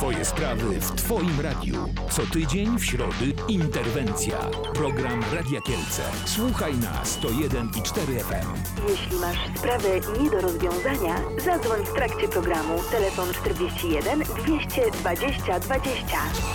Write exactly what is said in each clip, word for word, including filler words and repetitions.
Twoje sprawy w Twoim radiu. Co tydzień w środy interwencja. Program Radia Kielce. Słuchaj na sto jeden i cztery F M. Jeśli masz sprawę nie do rozwiązania, zadzwoń w trakcie programu. Telefon czterdzieści jeden dwieście dwadzieścia dwadzieścia.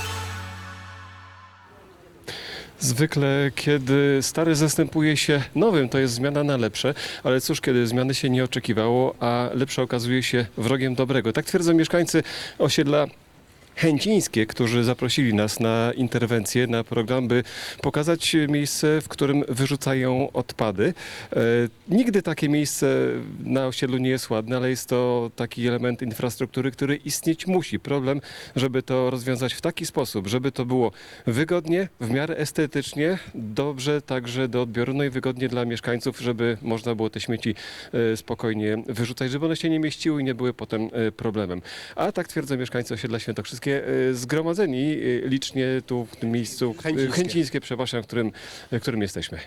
Zwykle, kiedy stary zastępuje się nowym, to jest zmiana na lepsze, ale cóż, kiedy zmiany się nie oczekiwało, a lepsze okazuje się wrogiem dobrego. Tak twierdzą mieszkańcy osiedla Chęcińskie, którzy zaprosili nas na interwencję, na program, by pokazać miejsce, w którym wyrzucają odpady. E, nigdy takie miejsce na osiedlu nie jest ładne, ale jest to taki element infrastruktury, który istnieć musi. Problem, żeby to rozwiązać w taki sposób, żeby to było wygodnie, w miarę estetycznie, dobrze także do odbioru, no i wygodnie dla mieszkańców, żeby można było te śmieci e, spokojnie wyrzucać, żeby one się nie mieściły i nie były potem e, problemem. A tak twierdzą mieszkańcy osiedla Świętokrzyskie, zgromadzeni licznie tu w tym miejscu, Chęcińskie, Chęcińskie przepraszam, w którym, w którym jesteśmy.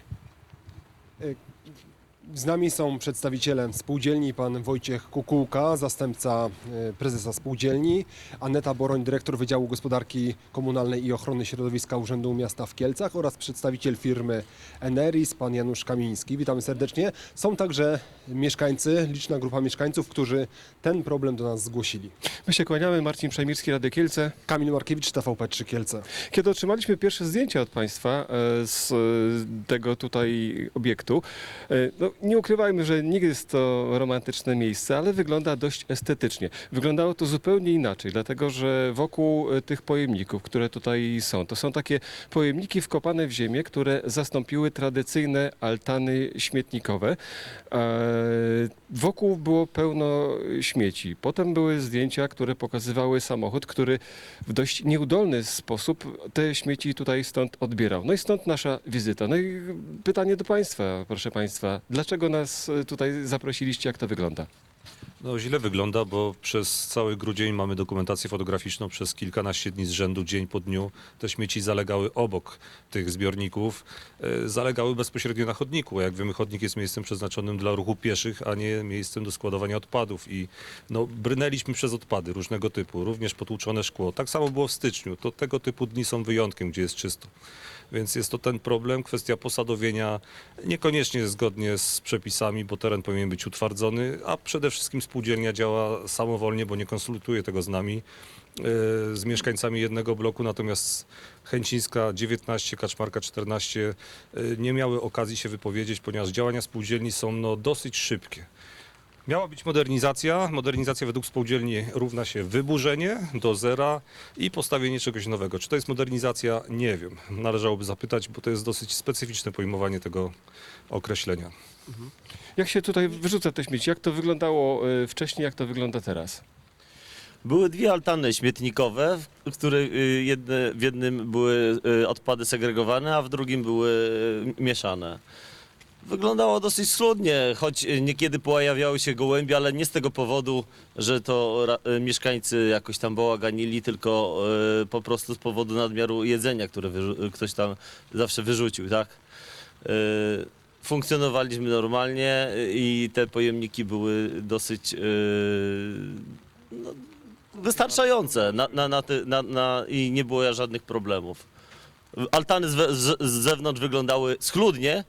Z nami są przedstawiciele spółdzielni, pan Wojciech Kukułka, zastępca prezesa spółdzielni, Aneta Boroń, dyrektor Wydziału Gospodarki Komunalnej i Ochrony Środowiska Urzędu Miasta w Kielcach oraz przedstawiciel firmy Eneris, pan Janusz Kamiński. Witamy serdecznie. Są także mieszkańcy, liczna grupa mieszkańców, którzy ten problem do nas zgłosili. My się kłaniamy, Marcin Przejmirski, Radio Kielce. Kamil Markiewicz, T V P trzy Kielce. Kiedy otrzymaliśmy pierwsze zdjęcia od Państwa z tego tutaj obiektu, no, nie ukrywajmy, że nie jest to romantyczne miejsce, ale wygląda dość estetycznie. Wyglądało to zupełnie inaczej, dlatego że wokół tych pojemników, które tutaj są, to są takie pojemniki wkopane w ziemię, które zastąpiły tradycyjne altany śmietnikowe. Wokół było pełno śmieci. Potem były zdjęcia, które pokazywały samochód, który w dość nieudolny sposób te śmieci tutaj stąd odbierał. No i stąd nasza wizyta. No i pytanie do Państwa, proszę Państwa, dlaczego nas tutaj zaprosiliście, jak to wygląda? No źle wygląda, bo przez cały grudzień mamy dokumentację fotograficzną, przez kilkanaście dni z rzędu, dzień po dniu te śmieci zalegały obok tych zbiorników, e, zalegały bezpośrednio na chodniku. Jak wiemy, chodnik jest miejscem przeznaczonym dla ruchu pieszych, a nie miejscem do składowania odpadów i no, brnęliśmy przez odpady różnego typu, również potłuczone szkło. Tak samo było w styczniu, to tego typu dni są wyjątkiem, gdzie jest czysto. Więc jest to ten problem, kwestia posadowienia niekoniecznie zgodnie z przepisami, bo teren powinien być utwardzony, a przede wszystkim spółdzielnia działa samowolnie, bo nie konsultuje tego z nami, yy, z mieszkańcami jednego bloku, natomiast Chęcińska dziewiętnaście, Kaczmarka czternaście yy, nie miały okazji się wypowiedzieć, ponieważ działania spółdzielni są no, dosyć szybkie. Miała być modernizacja. Modernizacja według spółdzielni równa się wyburzenie do zera i postawienie czegoś nowego. Czy to jest modernizacja? Nie wiem. Należałoby zapytać, bo to jest dosyć specyficzne pojmowanie tego określenia. Jak się tutaj wyrzuca te śmieci? Jak to wyglądało wcześniej, jak to wygląda teraz? Były dwie altany śmietnikowe, w których jedne, w jednym były odpady segregowane, a w drugim były mieszane. Wyglądało dosyć schludnie, choć niekiedy pojawiały się gołębie, ale nie z tego powodu, że to mieszkańcy jakoś tam bałaganili, tylko y, po prostu z powodu nadmiaru jedzenia, które ktoś tam zawsze wyrzucił, tak? Y, funkcjonowaliśmy normalnie i te pojemniki były dosyć y, no, wystarczające na, na, na, ty, na, na, i nie było żadnych problemów. Altany z, z, z zewnątrz wyglądały schludnie,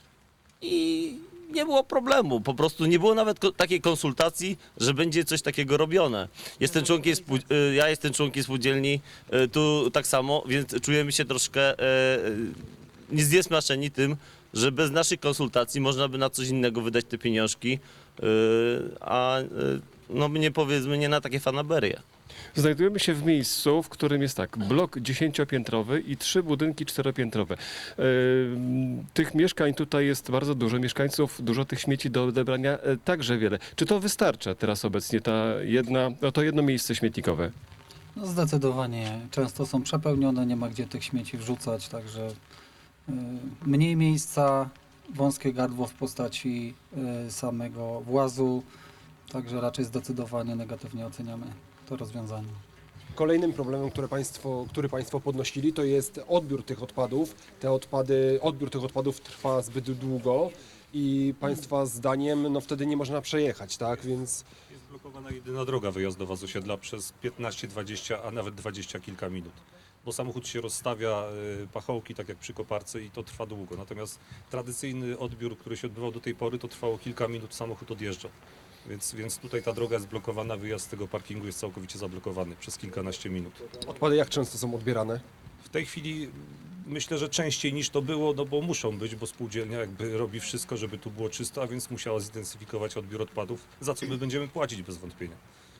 i nie było problemu, po prostu nie było nawet ko- takiej konsultacji, że będzie coś takiego robione. Jestem członkiem spół- ja jestem członkiem spółdzielni, tu tak samo, więc czujemy się troszkę e, niezniesmaczeni tym, że bez naszych konsultacji można by na coś innego wydać te pieniążki, e, a e, no nie powiedzmy nie na takie fanaberie. Znajdujemy się w miejscu, w którym jest tak, blok dziesięciopiętrowy i trzy budynki czteropiętrowe. Yy, tych mieszkań tutaj jest bardzo dużo, mieszkańców, dużo tych śmieci do odebrania, yy, także wiele. Czy to wystarcza teraz obecnie, ta jedna, no to jedno miejsce śmietnikowe? No zdecydowanie. Często są przepełnione, nie ma gdzie tych śmieci wrzucać, także yy, mniej miejsca, wąskie gardło w postaci yy, samego włazu, także raczej zdecydowanie negatywnie oceniamy to rozwiązanie. Kolejnym problemem, które państwo, który Państwo podnosili, to jest odbiór tych odpadów. Te odpady, odbiór tych odpadów trwa zbyt długo i Państwa zdaniem no wtedy nie można przejechać, tak? Więc Blokowana jedyna droga wyjazdowa z osiedla przez piętnaście, dwadzieścia, a nawet dwadzieścia kilka minut. Bo samochód się rozstawia, y, pachołki, tak jak przy koparce i to trwa długo. Natomiast tradycyjny odbiór, który się odbywał do tej pory, to trwało kilka minut, samochód odjeżdża. Więc, więc tutaj ta droga jest blokowana, wyjazd z tego parkingu jest całkowicie zablokowany przez kilkanaście minut. Odpady jak często są odbierane? W tej chwili myślę, że częściej niż to było, no bo muszą być, bo spółdzielnia jakby robi wszystko, żeby tu było czysto, a więc musiała zintensyfikować odbiór odpadów, za co my będziemy płacić bez wątpienia.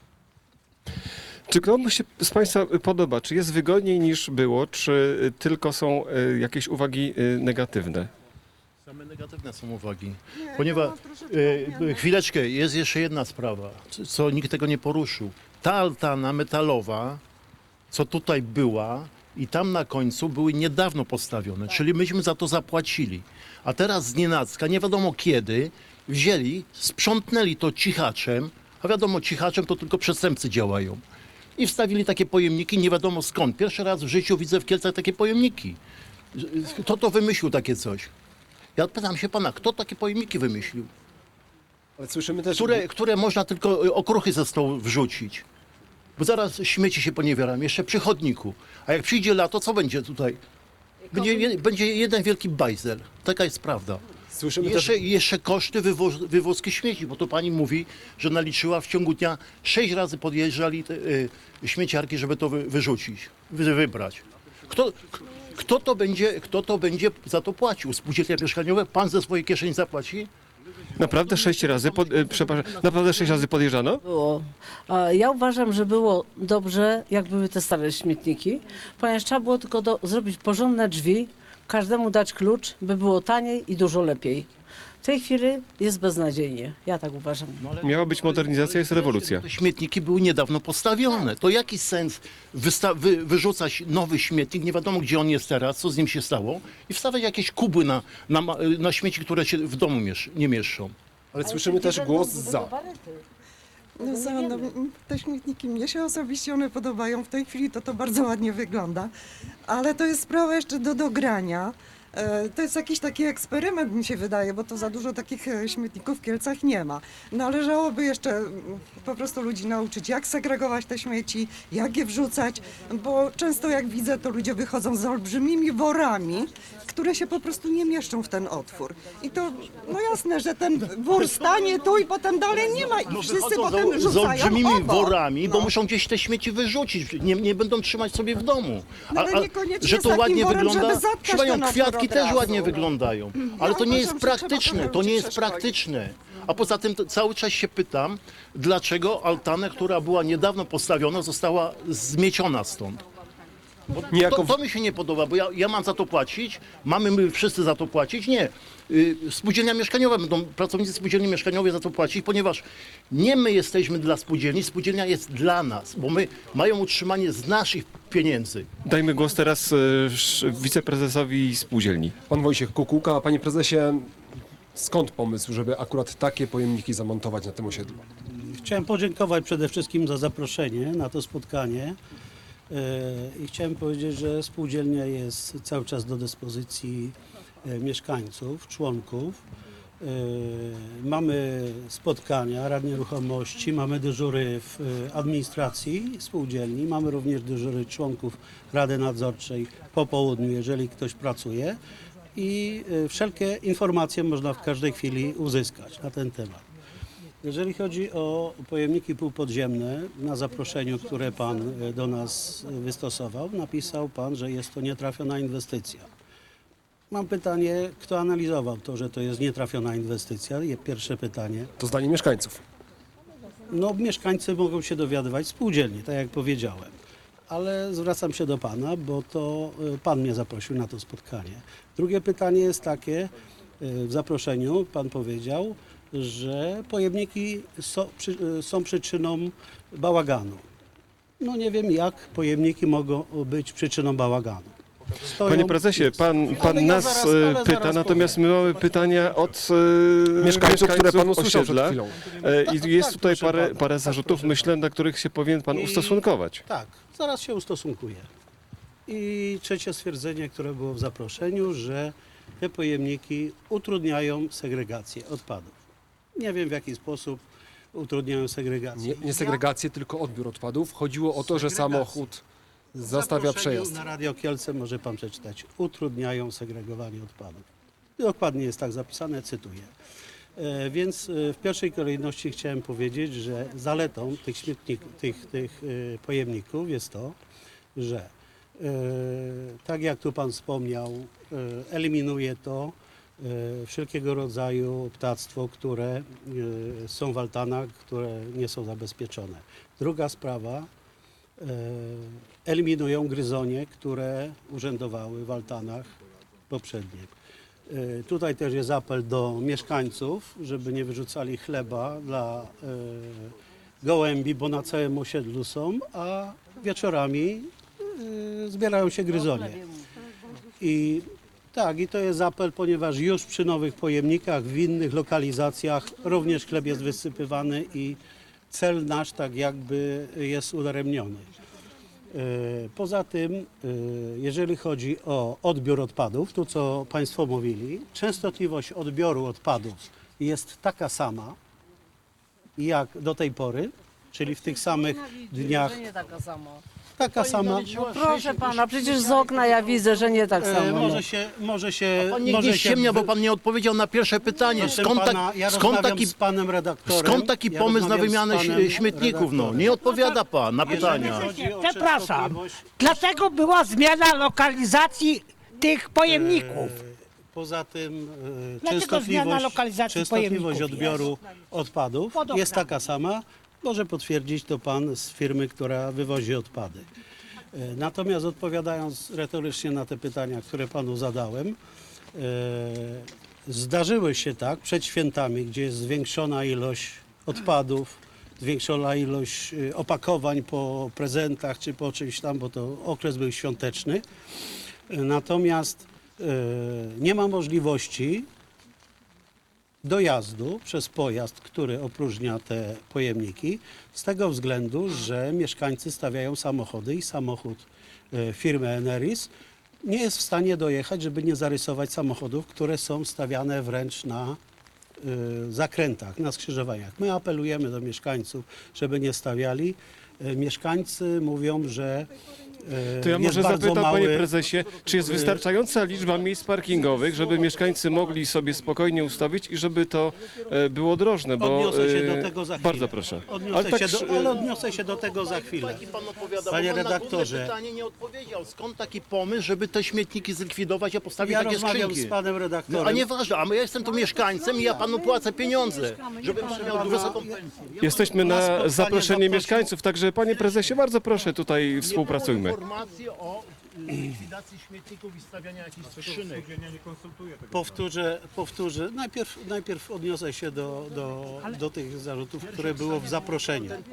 Czy komuś się z Państwa podoba? Czy jest wygodniej niż było? Czy tylko są e, jakieś uwagi e, negatywne? Same negatywne są uwagi. Ponieważ, e, chwileczkę, jest jeszcze jedna sprawa, co- co nikt tego nie poruszył. Ta altana metalowa, co tutaj była i tam na końcu były niedawno postawione, czyli myśmy za to zapłacili. A teraz z nienacka, nie wiadomo kiedy, wzięli, sprzątnęli to cichaczem, a wiadomo, cichaczem to tylko przestępcy działają. I wstawili takie pojemniki, nie wiadomo skąd. Pierwszy raz w życiu widzę w Kielcach takie pojemniki. Kto to wymyślił takie coś? Ja pytam się pana, kto takie pojemniki wymyślił? Ale słyszymy też... Które, które można tylko y, okruchy ze stołu wrzucić. Bo zaraz śmieci się poniewierają, jeszcze przy chodniku. A jak przyjdzie lato, co będzie tutaj? Będzie, je, będzie jeden wielki bajzel. Taka jest prawda. Słyszymy Jeszcze, też... jeszcze koszty wywoz, wywozki śmieci, bo to pani mówi, że naliczyła w ciągu dnia sześć razy podjeżdżali te, y, śmieciarki, żeby to wy, wyrzucić, wy, wybrać. Kto, k- kto, to będzie, kto to będzie za to płacił? Spółdzielnia mieszkaniowa? Pan ze swojej kieszeni zapłaci? Naprawdę sześć razy, pod, e, przepraszam, naprawdę sześć razy podjeżdżano? Było. A Ja uważam, że było dobrze, jak były te stare śmietniki, ponieważ trzeba było tylko do, zrobić porządne drzwi, każdemu dać klucz, by było taniej i dużo lepiej. W tej chwili jest beznadziejnie. Ja tak uważam. Miała być modernizacja, jest rewolucja. Te śmietniki były niedawno postawione. To jaki sens wysta- wy- wyrzucać nowy śmietnik, nie wiadomo gdzie on jest teraz, co z nim się stało, i wstawiać jakieś kuby na, na, ma- na śmieci, które się w domu miesz- nie mieszczą. Ale słyszymy też głos za. No, za, no, te śmietniki mnie się osobiście one podobają. W tej chwili to to bardzo ładnie wygląda. Ale to jest sprawa jeszcze do dogrania. E, To jest jakiś taki eksperyment, mi się wydaje, bo to za dużo takich e, śmietników w Kielcach nie ma. Należałoby jeszcze mm, po prostu ludzi nauczyć, jak segregować te śmieci, jak je wrzucać, bo często jak widzę, to ludzie wychodzą z olbrzymimi worami, które się po prostu nie mieszczą w ten otwór. I to, no jasne, że ten wór stanie tu i potem dalej nie ma i wszyscy Wychodzą potem z, z rzucają olbrzymimi obok. worami, bo No. muszą gdzieś te śmieci wyrzucić, nie, nie będą trzymać sobie w domu. No ale niekoniecznie że z to takim ładnie worem, wygląda, żeby zatkać trzymają ten otwór kwiatki od też razu. ładnie wyglądają, ale to nie uważam, jest że trzeba praktyczne, trochę to nie ludzi jest przeszkolić. praktyczne. A poza tym to cały czas się pytam, dlaczego altanę, która była niedawno postawiona, została zmieciona stąd. Bo Niejako to, w- to mi się nie podoba, bo ja, ja mam za to płacić, mamy my wszyscy za to płacić, nie. Y, Spółdzielnia mieszkaniowa, będą pracownicy spółdzielni mieszkaniowej za to płacić, ponieważ nie my jesteśmy dla spółdzielni, spółdzielnia jest dla nas, bo my mają utrzymanie z naszych pieniędzy. Dajmy głos teraz e, sz- wiceprezesowi spółdzielni. Pan Wojciech Kukułka. Panie prezesie, skąd pomysł, żeby akurat takie pojemniki zamontować na tym osiedlu? Chciałem podziękować przede wszystkim za zaproszenie na to spotkanie e, i chciałem powiedzieć, że spółdzielnia jest cały czas do dyspozycji e, mieszkańców, członków. E, Mamy spotkania Rady Nieruchomości, mamy dyżury w e, administracji spółdzielni, mamy również dyżury członków Rady Nadzorczej po południu, jeżeli ktoś pracuje, i e, wszelkie informacje można w każdej chwili uzyskać na ten temat. Jeżeli chodzi o pojemniki półpodziemne, na zaproszeniu, które Pan e, do nas wystosował, napisał Pan, że jest to nietrafiona inwestycja. Mam pytanie, kto analizował to, że to jest nietrafiona inwestycja? Je- Pierwsze pytanie. To zdanie mieszkańców. No, mieszkańcy mogą się dowiadywać spółdzielni, tak jak powiedziałem. Ale zwracam się do Pana, bo to e, Pan mnie zaprosił na to spotkanie. Drugie pytanie jest takie, e, w zaproszeniu Pan powiedział, że pojemniki są, przy, e, są przyczyną bałaganu. No nie wiem, jak pojemniki mogą być przyczyną bałaganu. Stoją- Panie prezesie, pan, pan Ale ja nas zaraz- e, ale pyta, zaraz natomiast my mamy pytania od e, Mieszkańców, które pan usłyszał przed osiedla. chwilą. E, Tak, I jest tak, tutaj proszę parę, pana, parę tak, zarzutów, proszę myślę, na których się powinien pan I- ustosunkować. Tak, zaraz się ustosunkuję. I trzecie stwierdzenie, które było w zaproszeniu, że te pojemniki utrudniają segregację odpadów. Nie wiem w jaki sposób utrudniają segregację. Nie, nie segregację, tylko odbiór odpadów. Chodziło o to, że samochód zastawia przejazd. Na Radio Kielce może pan przeczytać. Utrudniają segregowanie odpadów. Dokładnie jest tak zapisane, cytuję. E, więc e, w pierwszej kolejności chciałem powiedzieć, że zaletą tych śmietników, tych, tych e, pojemników jest to, że e, tak jak tu pan wspomniał, e, eliminuje to e, wszelkiego rodzaju ptactwo, które e, są w altanach, które nie są zabezpieczone. Druga sprawa, e, eliminują gryzonie, które urzędowały w altanach poprzednich. E, Tutaj też jest apel do mieszkańców, żeby nie wyrzucali chleba dla e, gołębi, bo na całym osiedlu są, a wieczorami e, zbierają się gryzonie. I tak, i to jest apel, ponieważ już przy nowych pojemnikach, w innych lokalizacjach również chleb jest wysypywany i cel nasz tak jakby jest udaremniony. E, Poza tym, e, jeżeli chodzi o odbiór odpadów, tu co Państwo mówili, częstotliwość odbioru odpadów jest taka sama jak do tej pory, czyli w tych samych dniach. Nie taka sama. Taka sama. Proszę pana, przecież z okna ja widzę, że nie tak E, samo. może się, może się, Pan nie, może nie się ściemnia, wy- bo pan nie odpowiedział na pierwsze pytanie. Proszę Skąd, pana, tak, ja skąd, rozmawiam taki, z panem redaktorem. skąd taki ja pomysł na rozmawiam z wymianę panem śmietników? No, redaktorem. nie odpowiada pan na pytania. Jeżeli chodzi o Przepraszam. częstotliwość, Dlaczego była zmiana lokalizacji tych pojemników? e, Poza tym e, Dlaczego częstotliwość, zmiana lokalizacji częstotliwość pojemników odbioru odpadów Podobna. jest taka sama. Może potwierdzić to pan z firmy, która wywozi odpady. E, Natomiast odpowiadając retorycznie na te pytania, które panu zadałem, e, zdarzyły się tak przed świętami, gdzie jest zwiększona ilość odpadów, zwiększona ilość e, opakowań po prezentach czy po czymś tam, bo to okres był świąteczny. E, Natomiast e, nie ma możliwości dojazdu przez pojazd, który opróżnia te pojemniki, z tego względu, że mieszkańcy stawiają samochody i samochód e, firmy Eneris nie jest w stanie dojechać, żeby nie zarysować samochodów, które są stawiane wręcz na y, zakrętach, na skrzyżowaniach. My apelujemy do mieszkańców, żeby nie stawiali. E, Mieszkańcy mówią, że e, To ja jest może bardzo zapytam, mały... panie prezesie, czy jest wystarczająca liczba miejsc parkingowych, żeby mieszkańcy mogli sobie spokojnie ustawić i żeby to e, było drożne, bo... Odniosę się e, do tego za chwilę. Bardzo proszę. Odniosę tak, się do, e, ale odniosę się do tego za chwilę. Taki pan odpowiada, Panie bo pan redaktorze. na główne pytanie nie odpowiedział. Skąd taki pomysł, żeby te śmietniki zlikwidować, a postawić Ja takie rozmawiam skrzynki? z panem redaktorem. No, a nieważne, a my ja jestem tu mieszkańcem i ja panu płacę pieniądze, żebym miał wysoką pensję. Jesteśmy Na na spotkanie zaproszenie zaprosił- mieszkańców, także panie prezesie, bardzo proszę, tutaj współpracujmy. Informacje o likwidacji śmietników i stawiania jakichś skrzynek. Powtórzę, powtórzę. Najpierw, najpierw odniosę się do, do, do tych zarzutów, które było w zaproszeniu. E,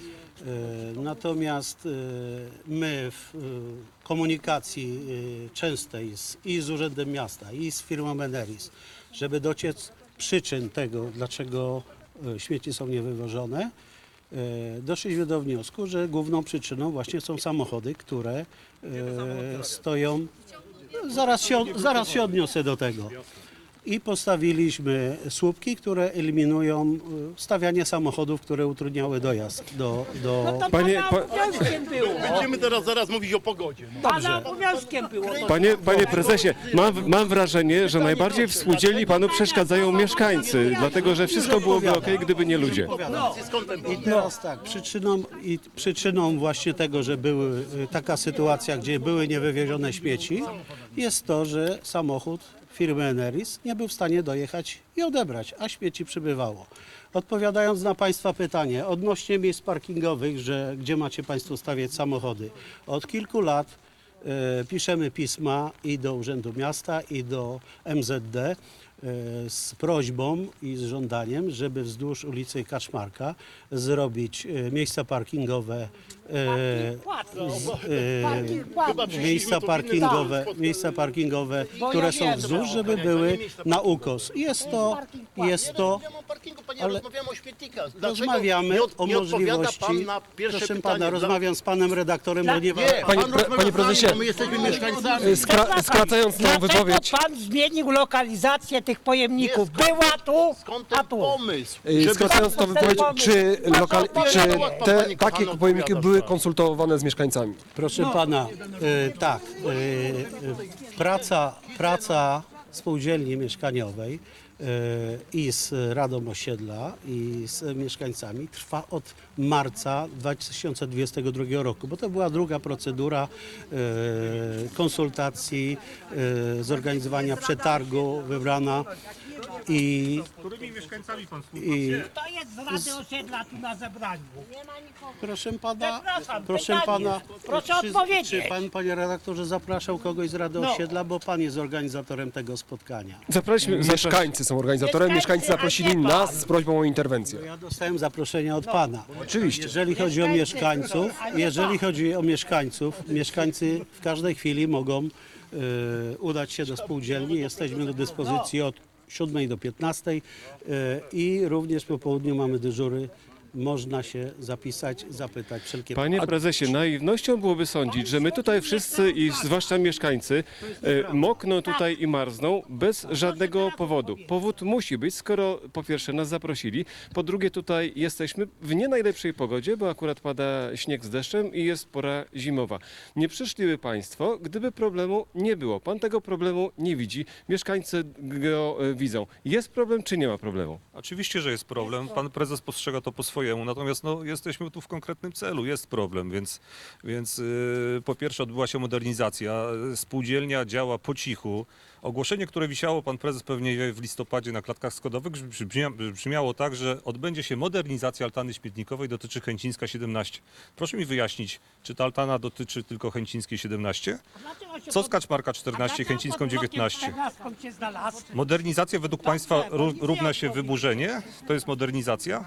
Natomiast e, my w e, komunikacji e, częstej z, i z Urzędem Miasta, i z firmą Eneris, żeby dociec przyczyn tego, dlaczego e, śmieci są niewywożone, e, doszliśmy do wniosku, że główną przyczyną właśnie są samochody, które e, stoją. Zaraz się, zaraz się odniosę do tego. I postawiliśmy słupki, które eliminują e, stawianie samochodów, które utrudniały dojazd do... do... Panie, pa, Obowiązkiem było. Będziemy teraz zaraz mówić o pogodzie. No. Pana obowiązkiem było. to. panie, panie prezesie, mam, mam wrażenie, że najbardziej w spółdzielni panu przeszkadzają mieszkańcy, dlatego że wszystko byłoby ok, gdyby nie ludzie. I teraz tak, przyczyną, i przyczyną właśnie tego, że były y, taka sytuacja, gdzie były niewywiezione śmieci, jest to, że samochód firmy Eneris nie był w stanie dojechać i odebrać, a śmieci przybywało. Odpowiadając na Państwa pytanie odnośnie miejsc parkingowych, że gdzie macie Państwo stawiać samochody. Od kilku lat e, piszemy pisma i do Urzędu Miasta, i do M Z D e, z prośbą i z żądaniem, żeby wzdłuż ulicy Kaczmarka zrobić e, miejsca parkingowe, e, Płatny. e, miejsca parkingowe, miejsca parkingowe, które są wzdłuż, żeby były na ukos. Jest to, jest to, panie, Ale rozmawiamy o śmietnikach. Dlaczego rozmawiamy nie od, o nie odpowiada możliwości. pan na pierwsze Proszę pytanie? pana, Dla- rozmawiam z panem redaktorem, ponieważ Nie, Panie pan pre- rozmawia panie z nami, prezesie, bo my jesteśmy mieszkańcami. Skra- skracając tą Dlaczego wypowiedź, pan zmienił lokalizację tych pojemników? Nie, skąd- Była tu, Skąd a ten tu. pomysł? y, żeby- skracając tą wypowiedź, czy, lokal, czy te Pani takie kochana pojemniki odpowiada, były tak. konsultowane z mieszkańcami? Proszę pana, e, tak, e, e, praca, praca spółdzielni mieszkaniowej e, i z Radą Osiedla i z mieszkańcami trwa od marca dwa tysiące dwudziestego drugiego roku, bo to była druga procedura e, konsultacji, e, zorganizowania przetargu wybrana i, Którymi mieszkańcami pan i To jest z Rady Osiedla tu na zebraniu. proszę pana, Przepraszam, proszę pytanie. pana, Proszę czy, odpowiedzieć. czy pan, panie redaktorze, zapraszał kogoś z Rady No. Osiedla, bo pan jest organizatorem tego spotkania. Zaprosiliśmy, Mieszkańcy są organizatorem, mieszkańcy zaprosili nas z prośbą o interwencję. Ja dostałem zaproszenia od pana. Oczywiście. Jeżeli chodzi o mieszkańców, jeżeli chodzi o mieszkańców, mieszkańcy w każdej chwili mogą e, udać się do spółdzielni. Jesteśmy do dyspozycji od siódmej do piętnastej e, i również po południu mamy dyżury. Można się zapisać, zapytać wszelkie. Panie prezesie, naiwnością byłoby sądzić, że my tutaj wszyscy i zwłaszcza mieszkańcy e, mokną tutaj i marzną bez żadnego powodu. Powód musi być, skoro po pierwsze nas zaprosili, po drugie tutaj jesteśmy w nie najlepszej pogodzie, bo akurat pada śnieg z deszczem i jest pora zimowa. Nie przyszliby państwo, gdyby problemu nie było. Pan tego problemu nie widzi, mieszkańcy go e, widzą. Jest problem czy nie ma problemu? Oczywiście, że jest problem. Pan prezes postrzega to po swojemu. Natomiast no, jesteśmy tu w konkretnym celu. Jest problem, więc, więc yy, po pierwsze odbyła się modernizacja. Spółdzielnia działa po cichu. Ogłoszenie, które wisiało, pan prezes pewnie w listopadzie na klatkach schodowych, brzmia, brzmiało tak, że odbędzie się modernizacja altany śmietnikowej, dotyczy Chęcińska siedemnaście. Proszę mi wyjaśnić, czy ta altana dotyczy tylko Chęcińskiej siedemnaście? Co z Kaczmarka czternaście, Chęcińską dziewiętnaście? Modernizacja według państwa ró- równa się wyburzenie? To jest modernizacja?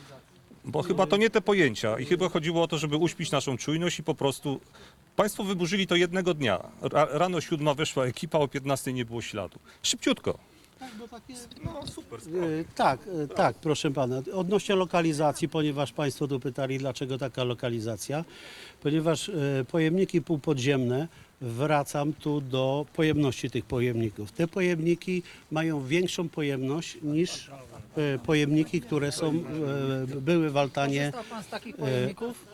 Bo chyba to nie te pojęcia i chyba chodziło o to, żeby uśpić naszą czujność i po prostu... Państwo wyburzyli to jednego dnia. Ra- Rano siódma weszła ekipa, o piętnastej nie było śladu. Szybciutko. No super. E, Tak, e, tak, proszę pana. Odnośnie lokalizacji, ponieważ państwo tu pytali, dlaczego taka lokalizacja, ponieważ e, pojemniki półpodziemne, wracam tu do pojemności tych pojemników. Te pojemniki mają większą pojemność niż e, pojemniki, które są, e, były w altanie. Pan z takich pojemników?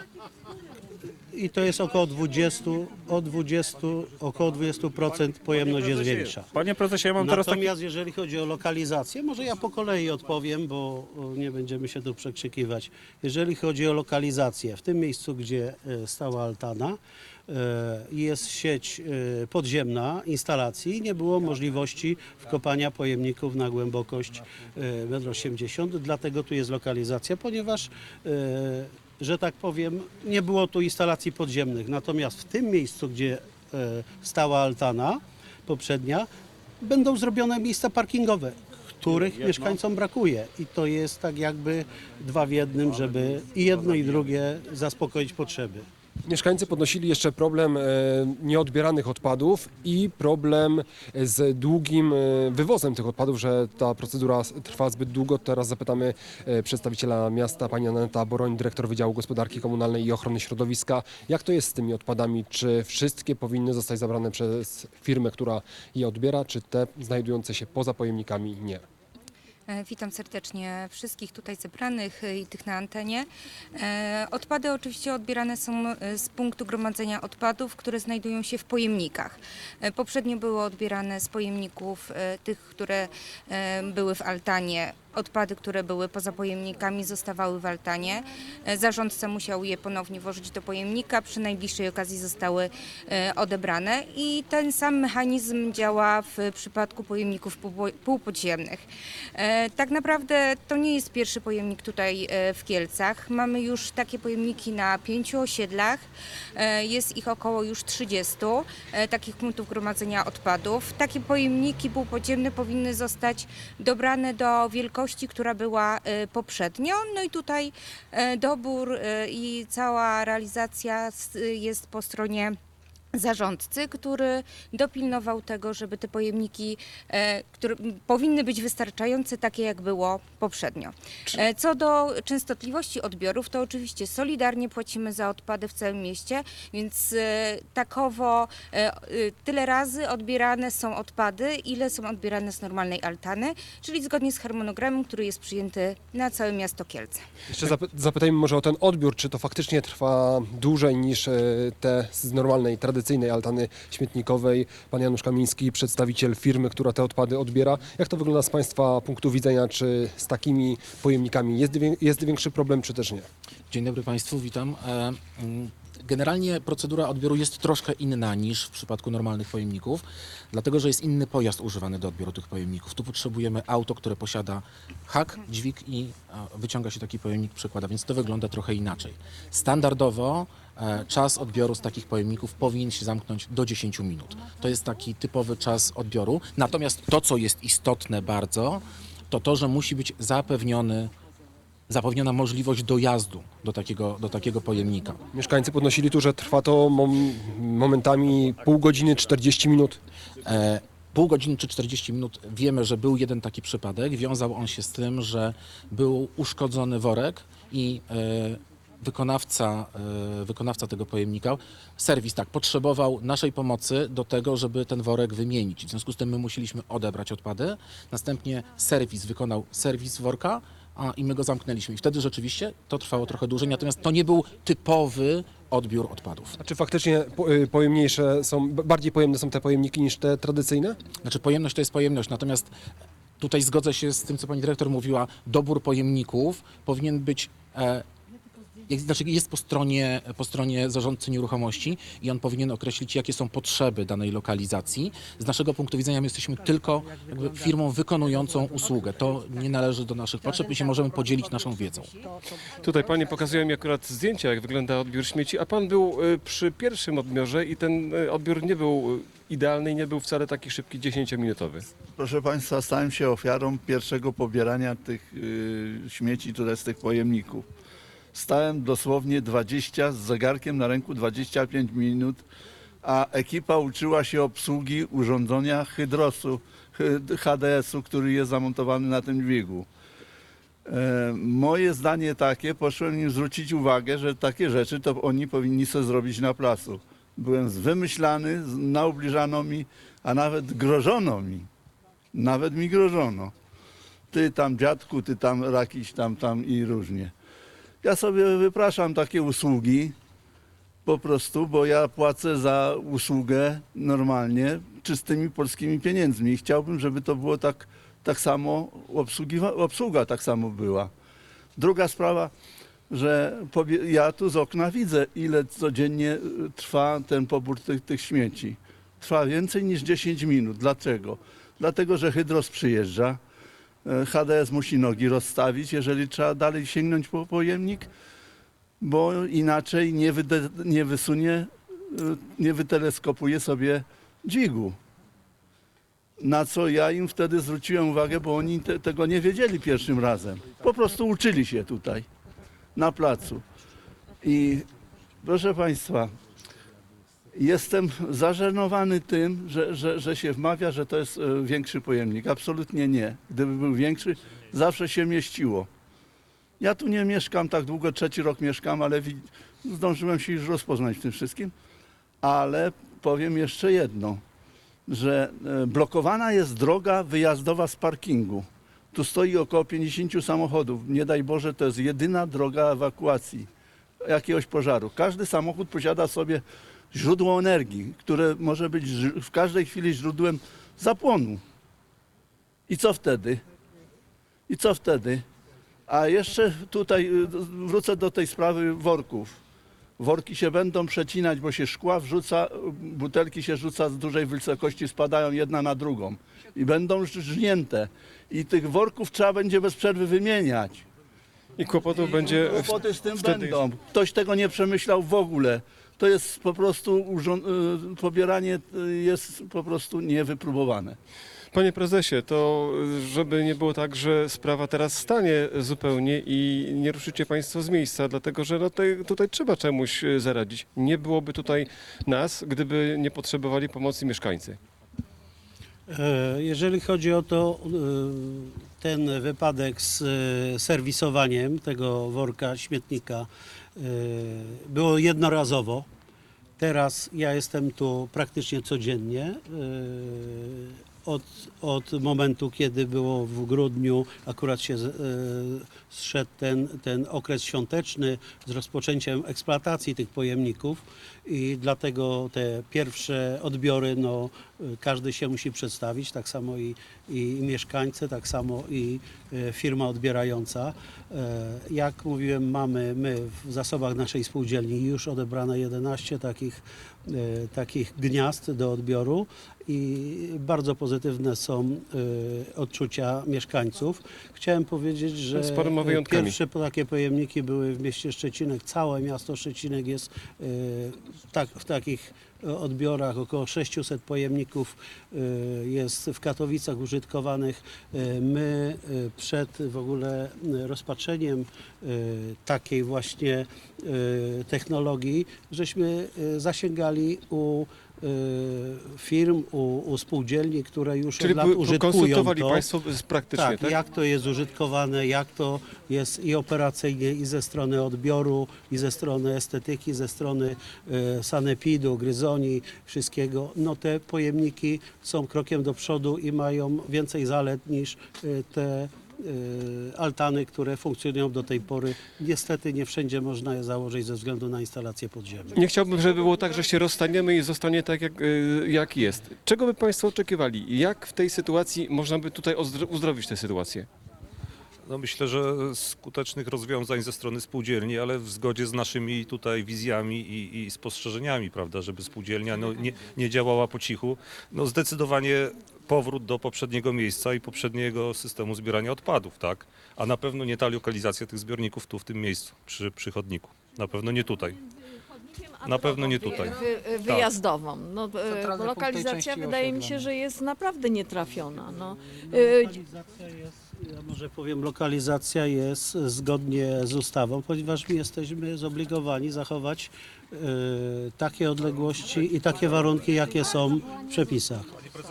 I to jest około dwadzieścia, o dwadzieścia, około dwadzieścia procent pojemność jest większa. Panie prezesie, ja mam teraz taki... Natomiast jeżeli chodzi o lokalizację, może ja po kolei odpowiem, bo o, nie będziemy się tu przekrzykiwać. Jeżeli chodzi o lokalizację, w tym miejscu, gdzie e, stała altana, e, jest sieć e, podziemna instalacji, nie było możliwości wkopania pojemników na głębokość e, metr osiemdziesiąt, dlatego tu jest lokalizacja, ponieważ e, że tak powiem, nie było tu instalacji podziemnych. Natomiast w tym miejscu, gdzie e, stała altana poprzednia, będą zrobione miejsca parkingowe, których mieszkańcom brakuje. I to jest tak jakby dwa w jednym, żeby i jedno i drugie zaspokoić potrzeby. Mieszkańcy podnosili jeszcze problem e, nieodbieranych odpadów i problem z długim e, wywozem tych odpadów, że ta procedura s- trwa zbyt długo. Teraz zapytamy e, przedstawiciela miasta, pani Aneta Boroń, dyrektor Wydziału Gospodarki Komunalnej i Ochrony Środowiska. Jak to jest z tymi odpadami? Czy wszystkie powinny zostać zabrane przez firmę, która je odbiera, czy te znajdujące się poza pojemnikami nie? E, Witam serdecznie wszystkich tutaj zebranych e, i tych na antenie. E, Odpady oczywiście odbierane są e, z punktu gromadzenia odpadów, które znajdują się w pojemnikach. E, Poprzednio były odbierane z pojemników e, tych, które e, były w altanie. Odpady, które były poza pojemnikami, zostawały w altanie. E, Zarządca musiał je ponownie włożyć do pojemnika, przy najbliższej okazji zostały e, odebrane i ten sam mechanizm działa w przypadku pojemników półpo- półpodziemnych. E, Tak naprawdę to nie jest pierwszy pojemnik tutaj e, w Kielcach. Mamy już takie pojemniki na pięciu osiedlach. E, Jest ich około już trzydziestu e, takich punktów gromadzenia odpadów. Takie pojemniki półpodziemne powinny zostać dobrane do wielkości, która była e, poprzednio. No i tutaj e, dobór e, i cała realizacja s- jest po stronie zarządcy, który dopilnował tego, żeby te pojemniki, e, które powinny być wystarczające, takie jak było poprzednio. E, co do częstotliwości odbiorów, to oczywiście solidarnie płacimy za odpady w całym mieście, więc e, takowo e, e, tyle razy odbierane są odpady, ile są odbierane z normalnej altany, czyli zgodnie z harmonogramem, który jest przyjęty na całe miasto Kielce. Jeszcze zapy- zapytajmy może o ten odbiór, czy to faktycznie trwa dłużej niż e, te z normalnej, tradycyjnej altany śmietnikowej. Pan Janusz Kamiński, przedstawiciel firmy, która te odpady odbiera. Jak to wygląda z Państwa punktu widzenia, czy z takimi pojemnikami jest, wię- jest większy problem, czy też nie? Dzień dobry Państwu, witam. E, mm, Generalnie procedura odbioru jest troszkę inna niż w przypadku normalnych pojemników, dlatego że jest inny pojazd używany do odbioru tych pojemników. Tu potrzebujemy auto, które posiada hak, dźwig i e, wyciąga się taki pojemnik, przekłada, więc to wygląda trochę inaczej. Standardowo e, czas odbioru z takich pojemników powinien się zamknąć do dziesięciu minut. To jest taki typowy czas odbioru. Natomiast to, co jest istotne bardzo, to to, że musi być zapewniony zapewniona możliwość dojazdu do takiego, do takiego pojemnika. Mieszkańcy podnosili tu, że trwa to mom- momentami pół godziny, czterdzieści minut. E, pół godziny czy czterdzieści minut. Wiemy, że był jeden taki przypadek. Wiązał on się z tym, że był uszkodzony worek i e, wykonawca, e, wykonawca tego pojemnika, serwis tak, potrzebował naszej pomocy do tego, żeby ten worek wymienić. W związku z tym my musieliśmy odebrać odpady. Następnie serwis wykonał serwis worka, a i my go zamknęliśmy. I wtedy rzeczywiście to trwało trochę dłużej, natomiast to nie był typowy odbiór odpadów. A czy faktycznie po- y, pojemniejsze są, b- bardziej pojemne są te pojemniki niż te tradycyjne? Znaczy pojemność to jest pojemność, natomiast tutaj zgodzę się z tym, co pani dyrektor mówiła, dobór pojemników powinien być, e, jak, znaczy jest po stronie, po stronie zarządcy nieruchomości i on powinien określić, jakie są potrzeby danej lokalizacji. Z naszego punktu widzenia my jesteśmy tylko jakby firmą wykonującą usługę. To nie należy do naszych potrzeb i się możemy podzielić naszą wiedzą. Tutaj panie pokazują mi akurat zdjęcia, jak wygląda odbiór śmieci, a pan był y, przy pierwszym odbiorze i ten y, odbiór nie był y, idealny i nie był wcale taki szybki, dziesięciominutowy. Proszę Państwa, stałem się ofiarą pierwszego pobierania tych y, śmieci tutaj z tych pojemników. Stałem dosłownie dwadzieścia, z zegarkiem na ręku dwadzieścia pięć minut, a ekipa uczyła się obsługi urządzenia hydrosu, H D S-u, który jest zamontowany na tym dźwigu. E, moje zdanie takie, poszłem im zwrócić uwagę, że takie rzeczy to oni powinni sobie zrobić na placu. Byłem wymyślany, naubliżano mi, a nawet grożono mi. Nawet mi grożono. Ty tam dziadku, ty tam jakiś tam, tam i różnie. Ja sobie wypraszam takie usługi po prostu, bo ja płacę za usługę normalnie czystymi polskimi pieniędzmi i chciałbym, żeby to było tak, tak samo, obsługiwa- obsługa tak samo była. Druga sprawa, że pobie- ja tu z okna widzę, ile codziennie y, trwa ten pobór tych, tych śmieci. Trwa więcej niż dziesięć minut. Dlaczego? Dlatego, że hydros przyjeżdża, H D S musi nogi rozstawić, jeżeli trzeba dalej sięgnąć po pojemnik, bo inaczej nie, wyde, nie wysunie, nie wyteleskopuje sobie dźwigu. Na co ja im wtedy zwróciłem uwagę, bo oni te, tego nie wiedzieli pierwszym razem. Po prostu uczyli się tutaj, na placu. I proszę Państwa, jestem zażenowany tym, że, że, że się wmawia, że to jest e, większy pojemnik. Absolutnie nie. Gdyby był większy, zawsze się mieściło. Ja tu nie mieszkam tak długo, trzeci rok mieszkam, ale wi- zdążyłem się już rozpoznać w tym wszystkim. Ale powiem jeszcze jedno, że e, blokowana jest droga wyjazdowa z parkingu. Tu stoi około pięćdziesięciu samochodów. Nie daj Boże, to jest jedyna droga ewakuacji jakiegoś pożaru. Każdy samochód posiada sobie źródło energii, które może być ż- w każdej chwili źródłem zapłonu. I co wtedy? I co wtedy? A jeszcze tutaj y, wrócę do tej sprawy worków. Worki się będą przecinać, bo się szkła wrzuca, butelki się rzuca z dużej wysokości, spadają jedna na drugą i będą ż- żnięte. I tych worków trzeba będzie bez przerwy wymieniać. I kłopotów będzie w- Kłopoty z tym wtedy będą. Ktoś tego nie przemyślał w ogóle. To jest po prostu, urząd- y, pobieranie y, jest po prostu niewypróbowane. Panie prezesie, to żeby nie było tak, że sprawa teraz stanie zupełnie i nie ruszycie państwo z miejsca, dlatego że no tutaj, tutaj trzeba czemuś zaradzić. Nie byłoby tutaj nas, gdyby nie potrzebowali pomocy mieszkańcy. E, Jeżeli chodzi o to, e, ten wypadek z e, serwisowaniem tego worka, śmietnika, e, było jednorazowo. Teraz ja jestem tu praktycznie codziennie. e, Od, od momentu, kiedy było w grudniu, akurat się e, zszedł ten, ten okres świąteczny z rozpoczęciem eksploatacji tych pojemników i dlatego te pierwsze odbiory, no, e, każdy się musi przedstawić, tak samo i, i mieszkańcy, tak samo i e, firma odbierająca. E, jak mówiłem, mamy my w zasobach naszej spółdzielni już odebrane jedenaście takich, e, takich gniazd do odbioru i bardzo pozytywne są y, odczucia mieszkańców. Chciałem powiedzieć, że Z paroma wyjątkami. pierwsze takie pojemniki były w mieście Szczecinek. Całe miasto Szczecinek jest y, tak, w takich odbiorach. Około sześciuset pojemników y, jest w Katowicach użytkowanych. Y, my y, przed w ogóle rozpatrzeniem y, takiej właśnie y, technologii, żeśmy y, zasięgali u firm, u, u spółdzielni, które już Czyli od lat by- użytkują konsultowali to. państwo z- praktycznie, tak, tak? jak to jest użytkowane, jak to jest i operacyjnie, i ze strony odbioru, i ze strony estetyki, ze strony e, sanepidu, gryzoni, wszystkiego. No te pojemniki są krokiem do przodu i mają więcej zalet niż e, te y, altany, które funkcjonują do tej pory. Niestety nie wszędzie można je założyć ze względu na instalacje podziemne. Nie chciałbym, żeby było tak, że się rozstaniemy i zostanie tak, jak, y, jak jest. Czego by państwo oczekiwali? Jak w tej sytuacji można by tutaj ozdro- uzdrowić tę sytuację? No myślę, że skutecznych rozwiązań ze strony spółdzielni, ale w zgodzie z naszymi tutaj wizjami i, i spostrzeżeniami, prawda, żeby spółdzielnia no, nie, nie działała po cichu. No zdecydowanie powrót do poprzedniego miejsca i poprzedniego systemu zbierania odpadów, tak? A na pewno nie ta lokalizacja tych zbiorników tu w tym miejscu, przy, przy chodniku. Na pewno nie tutaj. Na pewno nie tutaj. Wy, wyjazdową. No, e, Centralny lokalizacja punkt tej części wydaje mi osiedla, się, no. że jest naprawdę nietrafiona. No. E, Lokalizacja jest, ja może powiem, lokalizacja jest zgodnie z ustawą, ponieważ my jesteśmy zobligowani zachować e, takie odległości i takie warunki, jakie są w przepisach.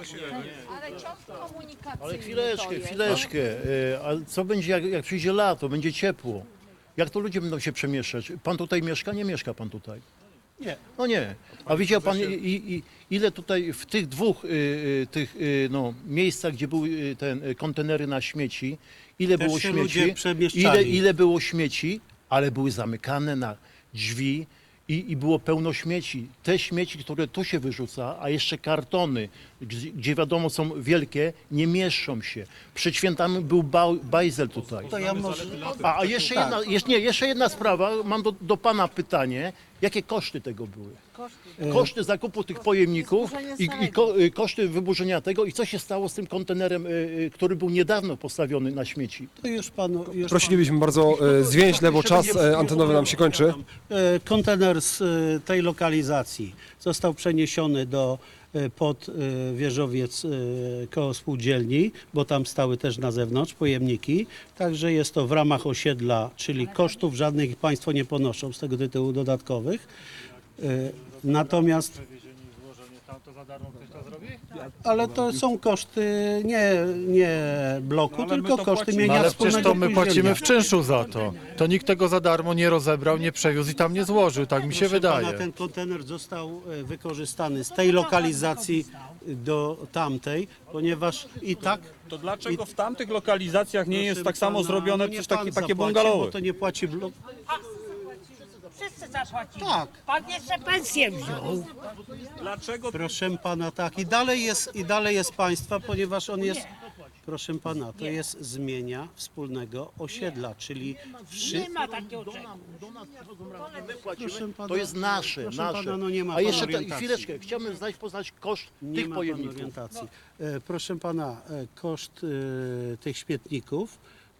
Ale ciąg komunikacyjny Ale to chwileczkę, jest. chwileczkę. e, A co będzie, jak, jak przyjdzie lato, będzie ciepło? Jak to ludzie będą się przemieszczać? Pan tutaj mieszka? Nie mieszka pan tutaj. Nie. No nie. A widział pan, i, i, ile tutaj w tych dwóch y, y, tych y, no, miejscach, gdzie były y, ten, y, kontenery na śmieci, ile Też było się śmieci? ludzie przemieszczali. Ile, ile było śmieci, ale były zamykane na drzwi i, i było pełno śmieci. Te śmieci, które tu się wyrzuca, a jeszcze kartony, gdzie, gdzie wiadomo są wielkie, nie mieszczą się. Przed świętami był ba, bajzel tutaj. To ja może... A, a jeszcze, Tak. jedna, jeszcze, nie, jeszcze jedna sprawa, mam do, do pana pytanie. Jakie koszty tego były? Koszty zakupu tych pojemników i, i ko, y, koszty wyburzenia tego i co się stało z tym kontenerem, y, y, który był niedawno postawiony na śmieci? To już panu... Już Prosilibyśmy bardzo e, zwięźle, bo czas e, antenowy nam się kończy. E, Kontener z e, tej lokalizacji został przeniesiony do e, pod e, wieżowiec e, koło spółdzielni, bo tam stały też na zewnątrz pojemniki. Także jest to w ramach osiedla, czyli kosztów żadnych państwo nie ponoszą z tego tytułu dodatkowych. E, Natomiast ale to są koszty nie, nie bloku, tylko koszty mienia Ale przecież wspólnego to my płacimy spółdzielnia. w czynszu za to. To nikt tego za darmo nie rozebrał, nie przewiózł i tam nie złożył, tak mi się Proszę wydaje. Pana, ten kontener został e, wykorzystany z tej lokalizacji do tamtej, ponieważ i tak... To dlaczego w tamtych lokalizacjach nie jest tak samo pana, zrobione no nie coś pan takie, takie zapłaci, bungalowe? Bo to nie płaci blok. Wszyscy zapłacili. Tak. Pan jeszcze pensję wziął. Dlaczego? Proszę pana, tak. I dalej jest, i dalej jest państwa, ponieważ on jest... Proszę pana, to jest zmienia wspólnego osiedla, czyli... Wszy... Nie ma takiego czegoś. Płacimy, pana, to jest nasze, proszę nasze. pana, no nie ma A pan jeszcze te, orientacji. chwileczkę, chciałbym znać, poznać koszt Nie tych ma pan pojemników. orientacji. E, Proszę pana, e, koszt e, tych śmietników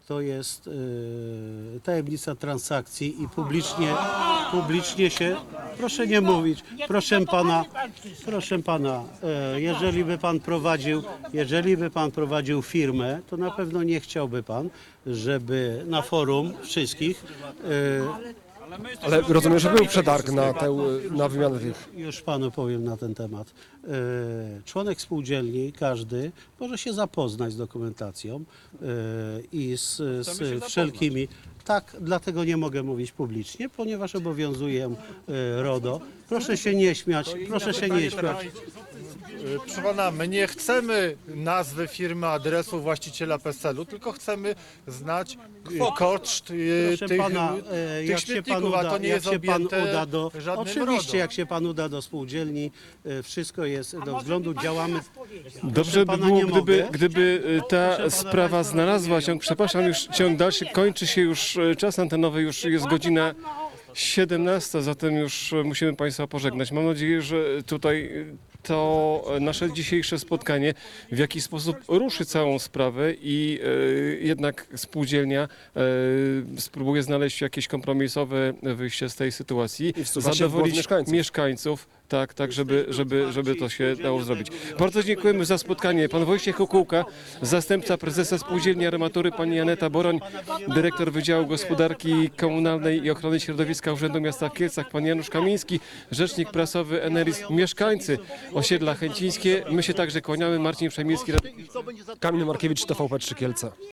to jest y, tajemnica transakcji i publicznie, publicznie się, proszę nie mówić, proszę pana, proszę pana, e, jeżeli by pan prowadził, jeżeli by pan prowadził firmę, to na pewno nie chciałby pan, żeby na forum wszystkich e, Ale rozumiem, że był przetarg na, tę, na wymianę tych. Już panu powiem na ten temat. E, Członek spółdzielni, każdy może się zapoznać z dokumentacją e, i z, z wszelkimi. Tak, dlatego nie mogę mówić publicznie, ponieważ obowiązuje e, RODO. Proszę się nie śmiać, proszę się nie śmiać. Proszę pana, my nie chcemy nazwy firmy, adresu właściciela PESEL-u, tylko chcemy znać e, koszt e, Proszę tych, pana, e, tych jak się pan śmietników, a to uda, nie jak jest się pan objęte uda do, żadnym oczywiście RODO. jak się pan uda do spółdzielni, e, wszystko jest do względu, działamy. Dobrze by pana było, nie gdyby, mogę. gdyby e, ta Proszę pana sprawa państwa, znalazła ciąg, przepraszam, już ciąg dalszy, kończy się już e, czas antenowy, już jest godzina siedemnasta, zatem już e, musimy Państwa pożegnać. Mam nadzieję, że tutaj e, to nasze dzisiejsze spotkanie w jakiś sposób ruszy całą sprawę i e, jednak spółdzielnia e, spróbuje znaleźć jakieś kompromisowe wyjście z tej sytuacji, I wsłucha się w głos zadowolić mieszkańców. mieszkańców. Tak, tak, żeby, żeby, żeby to się dało zrobić. Bardzo dziękujemy za spotkanie. Pan Wojciech Kukułka, zastępca prezesa Spółdzielni Armatury, pani Aneta Boroń, dyrektor Wydziału Gospodarki Komunalnej i Ochrony Środowiska Urzędu Miasta w Kielcach, pan Janusz Kamiński, rzecznik prasowy Eneris, mieszkańcy osiedla Chęcińskie. My się także kłaniamy. Marcin Przemilski. Kamil Markiewicz, T V P trzy Kielce.